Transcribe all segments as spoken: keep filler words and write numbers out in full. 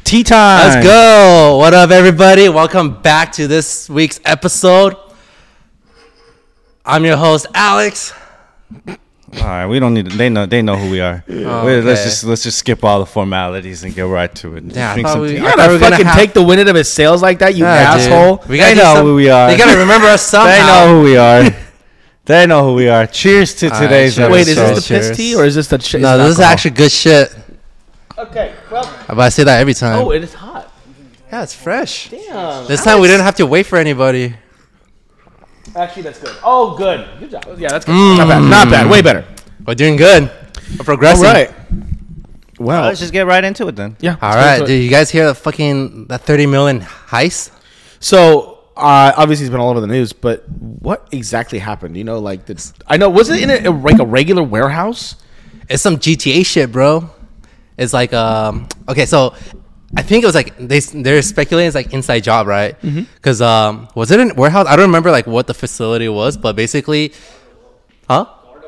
tea time. Let's go. What up, everybody? Welcome back to this week's episode. I'm your host, Alex. All right, we don't need. To, they know. They know who we are. Oh, Wait, Let's okay. just let's just skip all the formalities and get right to it. Yeah, I Drink thought some we- tea. I You thought gotta we were gonna fucking have- take the wind out of his sails like that, you Yeah, dude. asshole. We They gotta do know some- who we are. They gotta remember us somehow. They know who we are. They know who we are. Cheers to All right, today's cheers. episode. Wait, is this the Cheers. piss tea or is this the shit? No, this is actually good shit. Okay, well. But I say that every time. Oh, it is hot. Yeah, it's fresh. Damn. This time we didn't have to wait for anybody. Actually, that's good. Oh, good. Good job. Yeah, that's good. Mm. Not bad. Not bad. Way better. We're doing good. We're progressing. All right. Well, Let's just get right into it then. yeah. All let's right. go to Did it. you guys hear the fucking that thirty million heist? So, uh, obviously, it's been all over the news, but what exactly happened? You know, like, the, I know, was it in a, a, like a regular warehouse? It's some G T A shit, bro. It's like um okay, so I think it was like they they're speculating it's like inside job, right? Because um was it a warehouse? I don't remember like what the facility was, but basically, huh?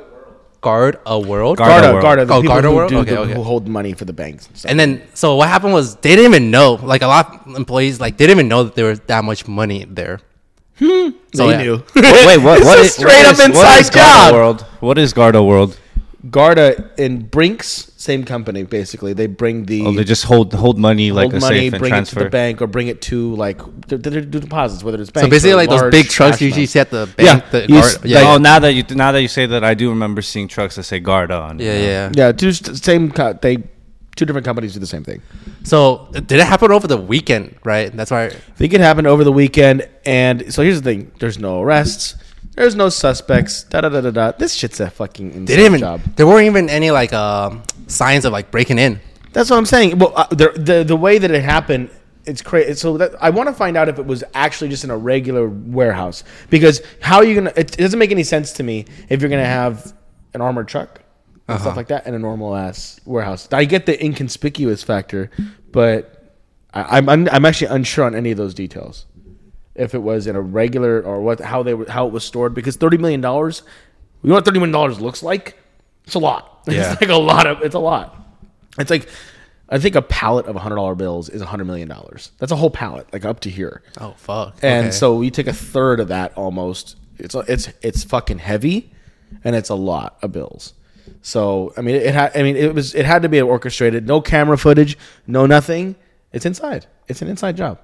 Guard a world. Guard- Garda, World. Garda, the Oh, people Garda who, World? do Okay, the, okay. who hold money for the banks. And stuff. And then so what happened was they didn't even know. Like a lot of employees, like they didn't even know that there was that much money there. So, they yeah. knew. Wait, what? It's What a is straight what up is- what is inside Garda job. World? What is Garda World? Garda and Brinks, same company, basically. They bring the Oh, they just hold hold money like hold a money, safe and bring transfer. it to the bank, or bring it to like they do deposits, whether it's banks. So basically, or like those large big trucks cash you usually amounts. see at the Yeah, bank. the you guard, s- yeah, like- yeah. Oh, now that you now that you say that, I do remember seeing trucks that say Garda on. it. yeah, yeah. Yeah, two st- same. Co- they two different companies do the same thing. So did it happen over the weekend? Right. That's why. I think it happened over the weekend, and so here's the thing: there's no arrests, there's no suspects. Da da da da da. This shit's a fucking insane They didn't even. job. There weren't even any like um, signs of like breaking in. That's what I'm saying. Well, uh, the, the the way that it happened, it's crazy. So that, I want to find out if it was actually just in a regular warehouse, because how are you gonna? It, it doesn't make any sense to me if you're gonna have an armored truck and Uh-huh. stuff like that in a normal ass warehouse. I get the inconspicuous factor, but I, I'm un, I'm actually unsure on any of those details. If it was in a regular or what, how they were, how it was stored, because thirty million dollars. You know what thirty million dollars looks like? It's a lot. Yeah. It's like a lot of. It's a lot. It's like, I think a pallet of one hundred dollar bills is one hundred million dollars. That's a whole pallet, like up to here. Oh fuck. And Okay. so you take a third of that almost. It's it's it's fucking heavy, and it's a lot of bills. So I mean, it had. I mean, it was. It had to be orchestrated. No camera footage. No nothing. It's inside. It's an inside job.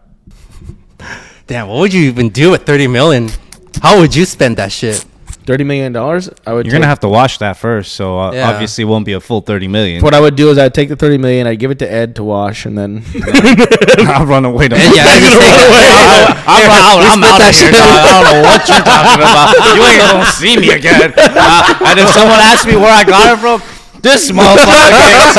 Damn, what would you even do with thirty million? How would you spend that shit? Thirty million dollars. I would. You're gonna take- have to wash that first, so uh, Yeah. obviously it won't be a full thirty million. What I would do is I'd take the thirty million. I'd give it to Ed to wash, and then. I'll run away. To Yeah, yeah, just take it. I'm, I'm, I'm out of here. dog. I don't know what you're talking about. You ain't gonna see me again. Uh, and if someone asks me where I got it from, this motherfucker can't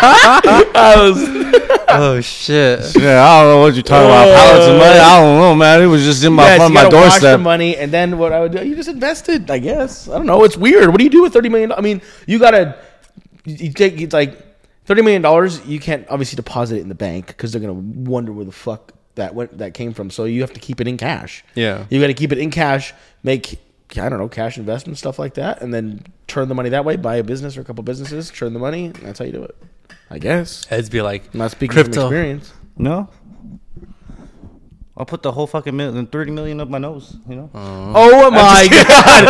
say. Oh shit. Yeah, I don't know what you're talking about. Pallets of money. I don't know, man. It was just in my Yes, front you of my gotta wash the doorstep. money, and then what I would do, you just invest it. I guess I don't know. It's weird. What do you do with thirty million? I mean, you gotta you you take it's like thirty million dollars. You can't obviously deposit it in the bank because they're gonna wonder where the fuck that went that came from. So you have to keep it in cash. Yeah. you got to keep it in cash. Make I don't know cash investment stuff like that, and then turn the money that way. Buy a business or a couple businesses. Turn the money. And that's how you do it. I guess. Heads be like I'm not speaking crypto. from experience. No. I'll put the whole fucking million, thirty million up my nose. You know. Oh my god.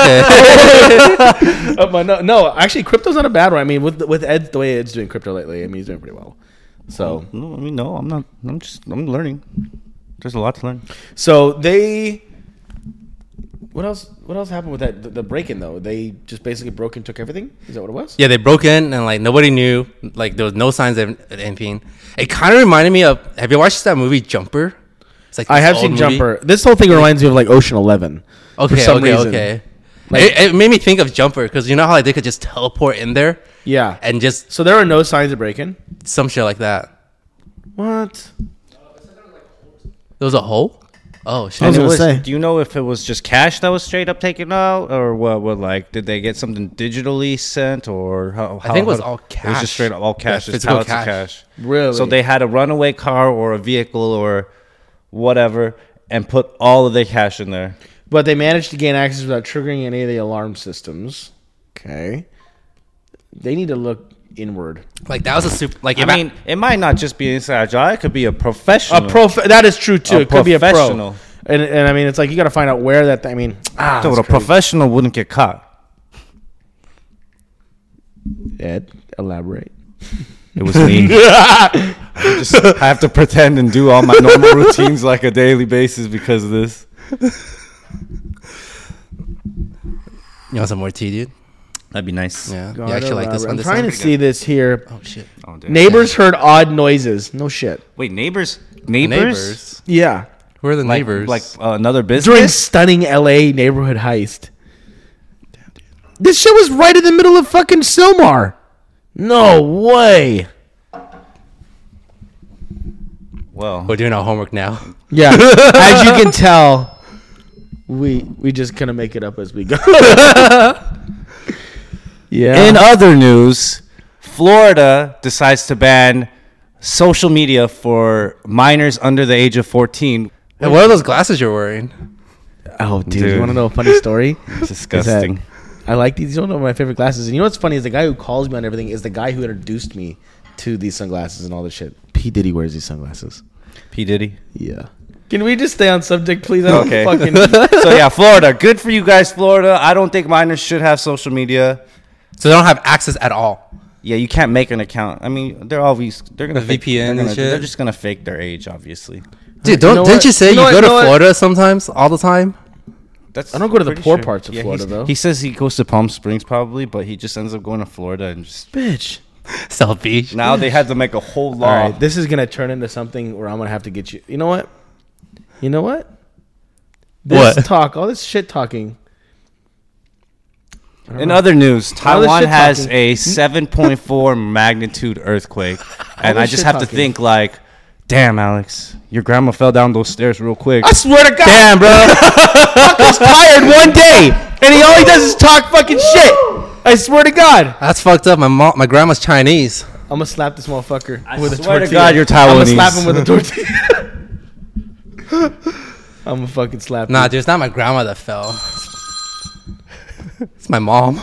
Okay. Oh, my, no, no, actually, crypto's not a bad one. I mean, with with Ed, the way Ed's doing crypto lately, I mean, he's doing pretty well. So, No, I mean, no, I'm not. I'm just. I'm learning. There's a lot to learn. so they. What else? What else happened with that? The, the break-in though, they just basically broke and took everything. Is that what it was? Yeah, they broke in and like nobody knew. Like there was no signs of anything. It kind of reminded me of. Have you watched that movie Jumper? It's like I this have old seen movie. Jumper. This whole thing reminds me of like Ocean Eleven. Okay, for some okay, reason. okay. Like- it, it made me think of Jumper because you know how like, they could just teleport in there Yeah, and just so there are no signs of break-in. some shit like that. What? There was a hole. Oh shit! I was And it gonna was- say. Do you know if it was just cash that was straight up taken out, or what? What like did they get something digitally sent, or how? how I think it was how- all It was cash. just straight up all cash, Yeah, just physical pallets of cash. cash. Really? So they had a runaway car or a vehicle or whatever, and put all of their cash in there. But they managed to gain access without triggering any of the alarm systems. Okay. They need to look inward. Like that was a super. Like I if mean, it might not just be an inside job. It could be a professional. A prof. That is true too. A It could be a pro. professional. And and I mean, it's like you got to find out where that. I mean, ah, Dude, that's a crazy. professional wouldn't get caught. Ed, elaborate. It was me. I just have to pretend and do all my normal routines like a daily basis because of this. you want some more tea, dude? That'd be nice. Yeah. God, you actually like this elaborate. one? I'm This trying one? to see this here. Oh shit. Oh, damn. Neighbors heard odd noises. No shit. Wait, neighbors? Neighbors? Neighbors. Yeah. Who are the Like, neighbors? like uh, another During business? stunning L A neighborhood heist. This shit was right in the middle of fucking Silmar. No way. Well, We're doing our homework now. Yeah. As you can tell, we we just kind of make it up as we go. yeah. in other news, Florida decides to ban social media for minors under the age of fourteen. Hey, what are those glasses you're wearing? oh, dude, Dude. you want to know a funny story? It's disgusting. I like these. You don't know my favorite glasses. And you know what's funny is the guy who calls me on everything is the guy who introduced me to these sunglasses and all this shit. P. Diddy wears these sunglasses. P. Diddy. Yeah. Can we just stay on subject, please? I don't Okay. fucking. So yeah, Florida. Good for you guys, Florida. I don't think minors should have social media. So they don't have access at all. Yeah, you can't make an account. I mean, they're always they're gonna The fake, V P N they're, and gonna, shit. they're just gonna fake their age, obviously. Dude, don't know didn't what? you say You you, know what? go You to know what? Florida sometimes all the time? That's I don't go to the pretty poor parts of Florida, he's- though. He says he goes to Palm Springs probably, but he just ends up going to Florida and just Bitch. South Beach. now they had to make a whole law. All right, this is gonna turn into something where I'm gonna have to get you. You know what? You know what? This What? talk, all this shit talking. In other news, All this Taiwan shit has talking. a seven point four magnitude earthquake, and this I just shit have to talking. think like, damn, Alex, your grandma fell down those stairs real quick. I swear to God, Damn, bro. fucker's tired one day, and he all he does is talk fucking shit. I swear to God, That's fucked up. My mom, my grandma's Chinese. I'm gonna slap this motherfucker I with a swear to tortilla. God, you're I'm gonna Taiwanese. slap him with a tortilla. I'm gonna fucking slap Nah, him. dude, it's not my grandma that fell. It's my mom.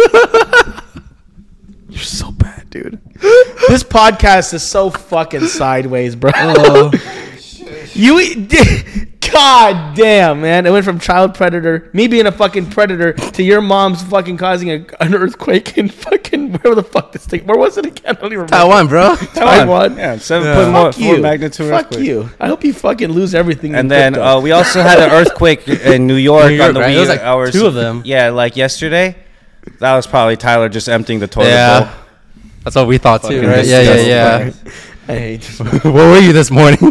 You're so bad, dude. This podcast is so fucking sideways, bro. Oh. You, God damn, man! It went from child predator, me being a fucking predator, to your mom's fucking causing a, an earthquake in fucking where the fuck this thing? Where was it again? I don't even remember. Taiwan, bro. Taiwan. Yeah, seven Yeah. point Fuck four you. magnitude Fuck earthquake. you. I hope you fucking lose everything. And in then crypto. uh, we also had an earthquake in New York, New York, on the right? wee It was like hours. two of them. Yeah, like yesterday. That was probably Tyler just emptying the toilet Yeah. bowl. That's what we thought too, Fucking right? Yeah, yeah, disgusting. yeah. I hate this. Where were you this morning?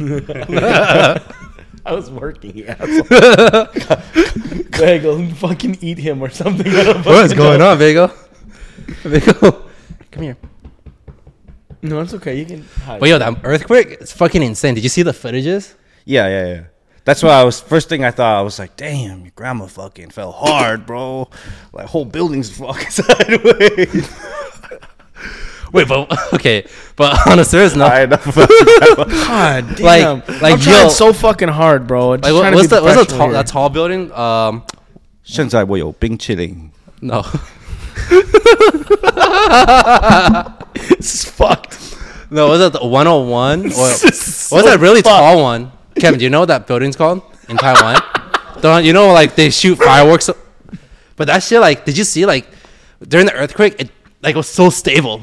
I was working, you asshole. Bagel, fucking eat him or something. I don't What's fucking going know. on, Vago? Vago, come here. No, it's okay. You can hide. But yo, that earthquake, it's fucking insane. Did you see the footages? Yeah, yeah, yeah. That's why I was first thing I thought. I was like, "Damn, your grandma fucking fell hard, bro. Like whole building's fucking sideways." Wait, but okay, but on a serious note, I know about your grandma. God damn. Like- like, I'm trying yo- so fucking hard, bro. Just like what, trying to what's be the what's the professional tall, here. that tall building? Um, 现在我有冰淇淋. no, This is fucked. no, was it the one oh one? Or This what's is so that really fucked. tall one? Kevin, do you know what that building's called in Taiwan? Don't you know like they shoot fireworks? But that shit, like, did you see like during the earthquake? It like was so stable.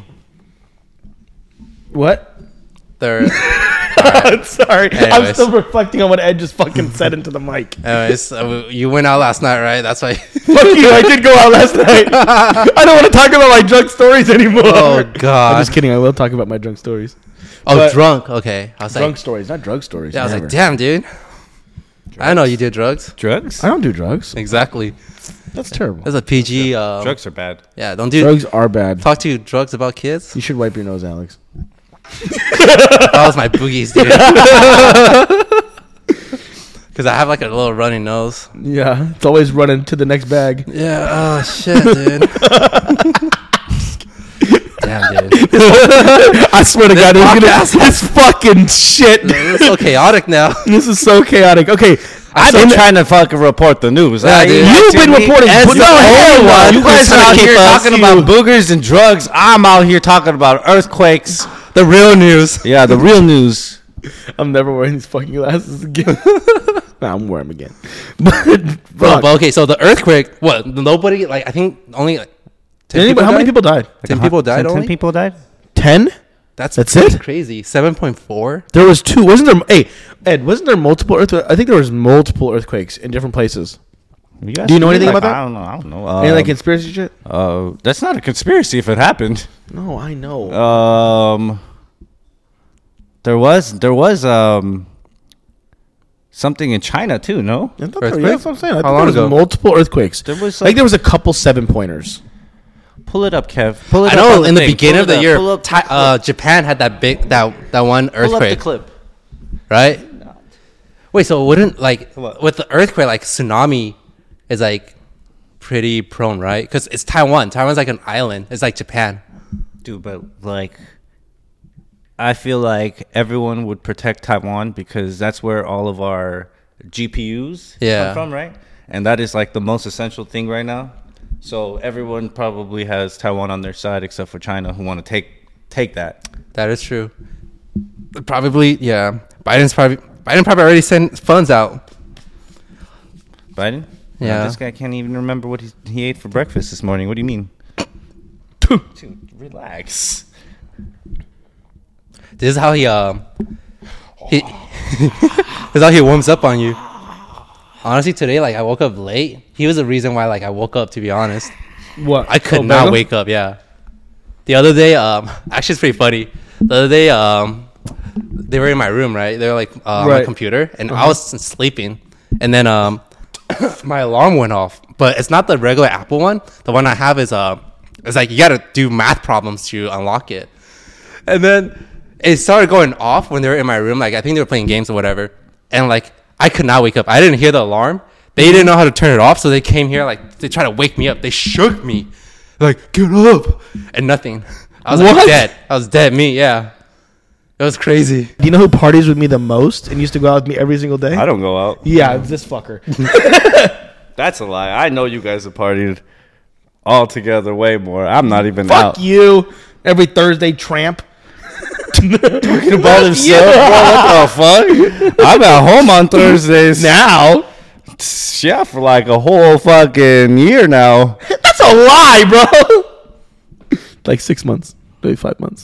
What? There. Sorry. I'm Anyways. still reflecting on what Ed just fucking said into the mic. Anyways, uh, you went out last night, right? That's why. Fuck you. I did go out last night. I don't want to talk about my drunk stories anymore. Oh I'm god. just kidding. I will talk about my drunk stories. Oh, But- drunk. Okay, I was Drunk like, stories, not drug stories. yeah, I was Never. like, damn, dude. I know you did drugs. Drugs? I don't do drugs. Exactly. That's terrible. That's a P G. Um, Drugs are bad. Yeah, don't do Drugs are bad. talk to drugs about kids. You should wipe your nose, Alex. That was my boogies, dude. Because I have like a little runny nose. Yeah, it's always running to the next bag. Yeah. Oh shit, dude. Damn, dude. I swear to God, this, podcast- gonna, this fucking shit. It's so chaotic now. This is so chaotic. Okay, I've been trying to fucking report the news. Yeah, I- dude. You've been reporting. As No, the hell only no. one. You guys Who's are trying out to here keep us- talking about boogers and drugs. I'm out here talking about earthquakes. The real news. Yeah, the real news. I'm never wearing these fucking glasses again. Nah, I'm wearing them again. But, Bro, fuck. but okay, so the earthquake, what? Nobody, like, I think only like ten Anybody, how many died? people died? ten people died Ten only? people died. Ten? That's, That's pretty it? crazy. seven point four? There was two. Wasn't there? Hey, Ed, wasn't there multiple earthquakes? I think there was multiple earthquakes in different places. You guys Do you know feel anything like- about that? I don't know. I don't know. Any like Um, conspiracy shit? uh, that's not a conspiracy if it happened. No, I know. Um, there was there was um something in China too. No, I thought there, Earthquake? yeah, that's what I'm saying. I How thought long there was ago? multiple earthquakes. there was I think like, there was a couple seven pointers. pull it up, Kev. Pull it I up know on in the thing. beginning Pull of the it up. year, Pull up the Ti- uh, Japan had that big, that, that one Pull up the earthquake, clip. right? Wait, so wouldn't, like, What? with the earthquake, like, tsunami is, like, pretty prone, right? Because it's Taiwan. Taiwan's like an island. It's like Japan. Dude, but like, I feel like everyone would protect Taiwan because that's where all of our G P Us Yeah. come from, right? And that is like the most essential thing right now. So everyone probably has Taiwan on their side except for China, who want to take take that. That is true. Probably, yeah. Biden's probably, Biden probably already sent funds out. Biden? Yeah. This guy can't even remember what he, he ate for breakfast this morning. What do you mean? Dude, relax. This is how he, um, he, this is how he warms up on you. Honestly, today, like, I woke up late. He was the reason why, like, I woke up, to be honest. What? I could Oh, not Bagel? wake up, yeah. The other day, um, actually, it's pretty funny. The other day, um, they were in my room, right? They were, like, uh, on my Right. computer, and I was sleeping. And then, um, my alarm went off. But it's not the regular Apple one. The one I have is, uh, it's like, you gotta do math problems to unlock it. And then it started going off when they were in my room. Like, I think they were playing games or whatever. And, like, I could not wake up. I didn't hear the alarm. They didn't know how to turn it off, so they came here, like, they tried to wake me up. They shook me. Like, get up. And nothing. I was, like, What? dead. I was dead meat, yeah. It was crazy. Do you know who parties with me the most and used to go out with me every single day? I don't go out. Yeah, it's this fucker. That's a lie. I know you guys have partied all together way more. I'm not even Fuck out. you. Every Thursday, tramp. Talking about himself, bro. What the fuck? I'm at home on Thursdays Now? Yeah, for like a whole fucking year now. That's a lie, bro. Like six months. Maybe five months.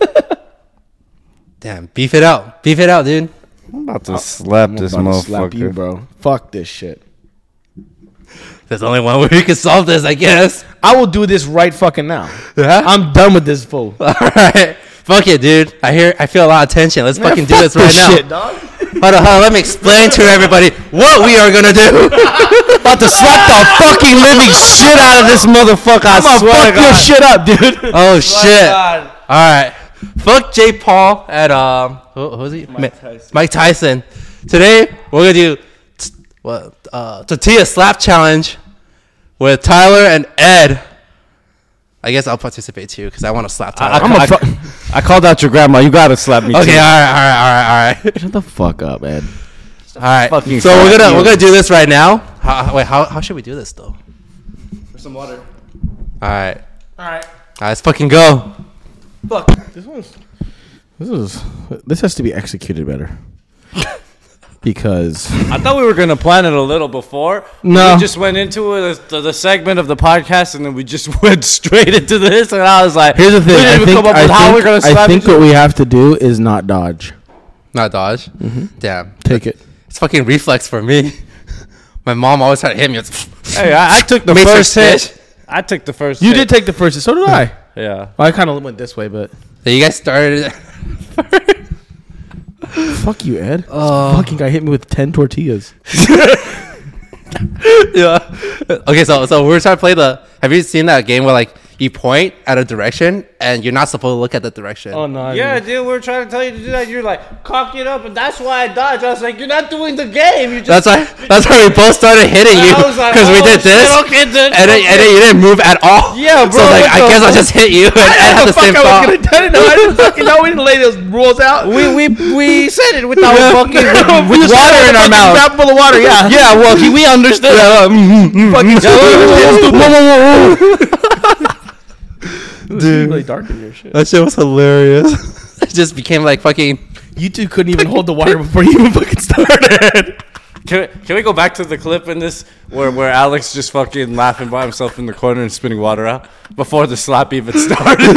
Damn, beef it out. Beef it out, dude. I'm about to slap this I'm about to motherfucker. slap you, bro. Fuck this shit. There's only one way we can solve this, I guess. I will do this right fucking now. Yeah? I'm done with this fool. All right. Fuck it, dude. I hear, I feel a lot of tension. Let's fucking do Fuck this right now. shit, dog. Hold on, hold on. Let me explain to everybody what we are gonna do. About to slap the fucking living shit out of this motherfucker. I I'm gonna swear to fuck your God. shit up, dude. Oh shit! God. All right, fuck Jay Paul at um, who, who's he? Ma- Tyson. Mike Tyson. Today we're gonna do t- what? Uh, tortilla slap challenge with Tyler and Ed. I guess I'll participate too because I want to slap I, Tyler. I'm a I, fu- I called out your grandma. You gotta slap me okay, all too. right, all right, all right, all right. Shut the fuck up, Ed. All right. Fucking So we're slap gonna you. we're gonna do this right now. How, wait, how how should we do this though? For some water. All right. All right. All right, let's fucking go. Fuck. This one's. This is. This has to be executed better. Because. I thought we were gonna plan it a little before. No. We just went into it, the, the segment of the podcast, and then we just went straight into this. And I was like, Here's the thing. We didn't I even think, come up I with how think, we're gonna I slap think each what other. we have to do is not dodge. Not dodge. Damn. Take it. It's fucking reflex for me. My mom always tried to hit me. It's Hey, I, I took the Matrix first hit. bitch. I took the first. You hit. did take the first. So did I. Yeah. Well, I kind of went this way, but. So you guys started. Fuck you, Ed. Oh. This fucking guy hit me with ten tortillas. Yeah. Okay, so so we're trying to play the. Have you seen that game where like you point at a direction and you're not supposed to look at the direction. Oh no! I Yeah, mean, dude, we're trying to tell you to do that. You're like, cock it up, and that's why I dodged. I was like, you're not doing the game. You just. That's why. That's why we both started hitting you I was like, because we oh, did this, shit, okay, dude, and, then, okay. and then you didn't move at all. Yeah, bro, So like, what I the guess I'll fuck? just hit you and, and I have know the same fuck I thought. was gonna done it. No, I didn't fucking know. We didn't lay those rules out. We we we said it without Yeah. fucking with, We with just water had in a our fucking mouth. mouth full of water. Yeah. Yeah, well, he, we understood. Fucking Dude. really dark in your shit. That shit was hilarious. It just became like fucking. You two couldn't even hold the water before you even fucking started. Can we, can we go back to the clip in this where, where Alex just fucking laughing by himself in the corner and spitting water out before the slap even started?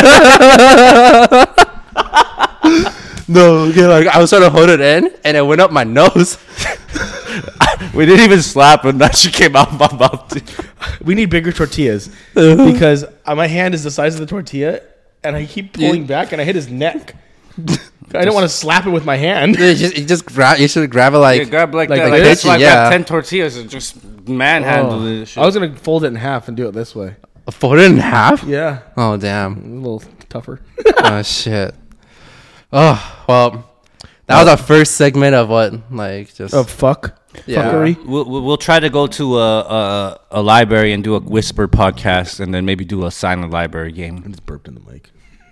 No, okay, like I was trying to hold it in, and it went up my nose. We didn't even slap, and that shit came out my mouth. Too. We need bigger tortillas because uh, my hand is the size of the tortilla, and I keep pulling Yeah. back, and I hit his neck. I don't want to slap it with my hand. You just, you just grab. You should grab it like. Yeah, grab like, like that. like Like that's this? why I Yeah. grabbed ten tortillas and just manhandled Oh. it. Shit. I was gonna fold it in half and do it this way. fold it in half. Yeah, Oh a damn. little tougher. Oh shit. Oh well, that was our first segment of what like just. Of fuck, Yeah. fuckery. We'll, we'll we'll try to go to a, a a library and do a whisper podcast, and then maybe do a silent library game. I just burped in the mic.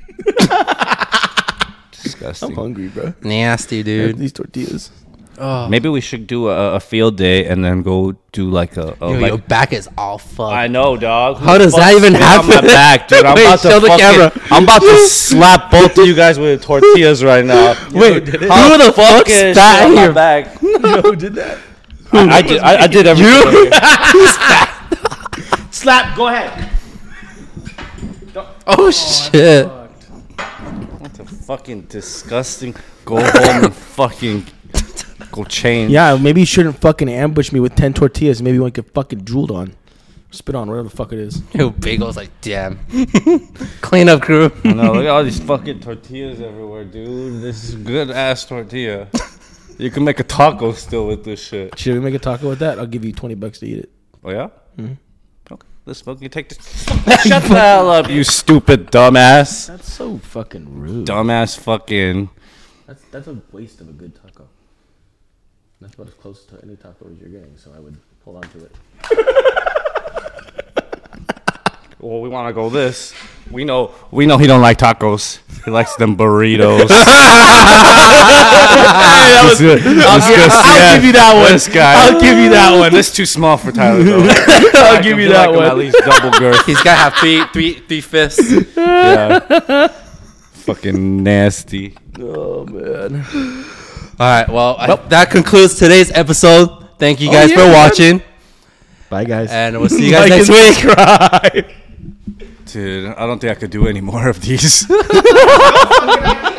Disgusting. I'm hungry, bro. Nasty, dude. These tortillas. Oh. Maybe we should do a, a field day and then go do like a. a Yo, like, your back is all fucked. I know, dog. How does Who the that fuck even spit on happen? my back, dude. I'm Wait, about to show the fucking, camera. I'm about to slap both of you guys with tortillas right now. Wait, did it? who the fuck Fucking spat shit on in my your back? Who did that? I, I did. I, I did everything. Slap. Go ahead. Oh shit. What a fucking disgusting. Go home and fucking go change. Yeah, maybe you shouldn't fucking ambush me with ten tortillas. Maybe one get fucking drooled on, spit on, whatever the fuck it is. Yo, Bagel's like, damn. Clean up crew. I know. Look at all these fucking tortillas everywhere, dude. This is good ass tortilla. You can make a taco still with this shit. Should we make a taco with that? I'll give you twenty bucks to eat it. Oh yeah. Mm-hmm. Okay. Let's fucking take this. Shut the hell up, you stupid dumbass. That's so fucking rude. Dumbass fucking. That's that's a waste of a good taco. That's about as close to any taco as you're getting, so I would hold on to it. Well, we want to go this. We know. We know he don't like tacos. He likes them burritos. that was good. I'll, This give, guy's- I'll yeah, give you that one. This guy. I'll give you that one. This too small for Tyler though. I'll give you that Like him one. at least double girth. He's gotta have three, three, three fists. Yeah. Fucking nasty. Oh man. All right. Well, I, that concludes today's episode. Thank you guys yeah, for man. watching, Bye guys. and we'll see you guys Like next and week. subscribe. Dude, I don't think I could do any more of these.